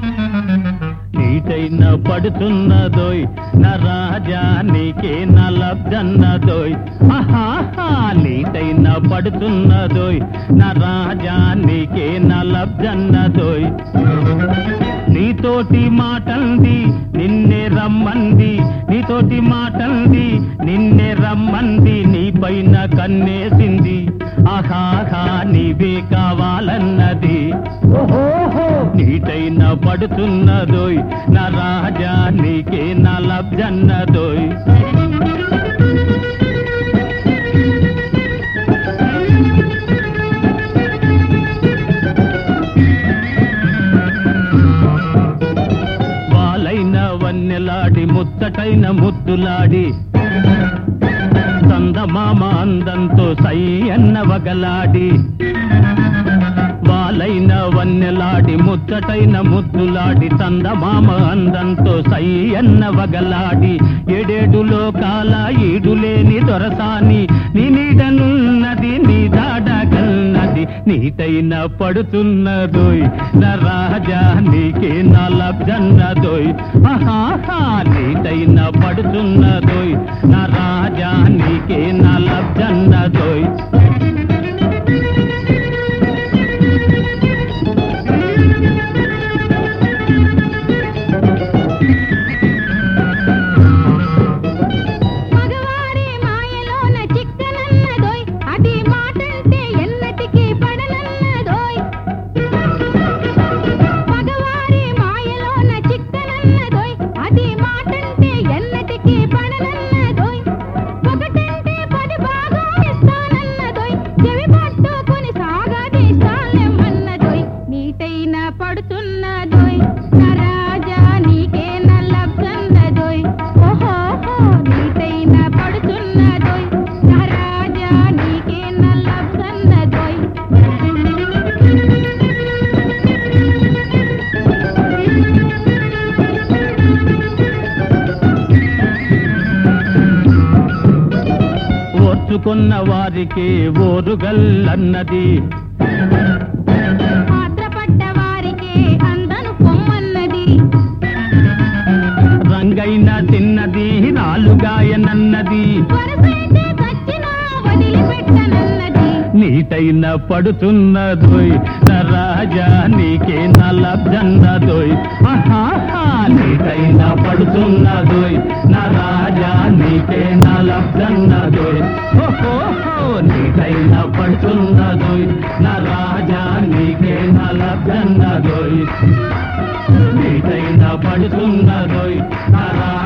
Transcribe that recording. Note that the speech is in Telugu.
నీటైన పడుతున్నదోయ్ నా రాజా నీకే నా లబ్జన్నదోయ్ ఆహాహా నీటైన పడుతున్నదోయ్ నా రాజా నీకే నా లబ్జన్నదోయ్ నీతోటి మాటంది నిన్నే రమ్మంది నీతోటి మాటంది నిన్నే రమ్మంది నీ పైన కన్నేసింది ఆహాహా నీవే కావాలన్నది ఓహోహో నీటైన పడుతున్నదోయ్ నా రాజా నీకే నా లబ్జన్నదోయ్ వాలైన వన్నెలాడి ముచ్చటైన ముద్దులాడి చందమామ అందంతో సై అన్న వగలాడి వాలైన వన్నెలాడి ముచ్చటైన ముద్దులాడి చందమామ అందంతో సై అన్న వగలాడి ఏడేడు లోకాల ఈడులేని దొరసాని నీ నీడనున్నది నీ దాడగన్నది నీటైన పడుతున్నదోయ్ నా రాజా నీకే నా లబ్జన్నదోయ్ ఆహాహా నీటైన పడుతున్నదోయ్ నా రాజా నీకే నా లబ్జన్నదోయ్ పడుతున్నదోయ్ నా రాజా నీకే నా లబ్జన్నదోయ్ ఓహోహో నీటైన పడుతున్నదోయ్ నా రాజా నీకే నా లబ్జన్నదోయ్ ఓర్చుకున్న వారికి ఓరుగల్లన్నది రంగైన తిన్నది నాలుగాయనన్నది నీటైన పడుతున్నదోయ్ నా రాజా నీకే నా లబ్జన్నదోయ్ ఆహాహా నీటైన పడుతున్నదోయ్ నా రాజా నీకే నా లబ్జన్నదోయ్ ఓహోహో నీటైన పడుతున్నదోయ్ నా రాజా నీకే నా లబ్జన్నదోయ్ నీటైన పడుతున్నదోయ్ నా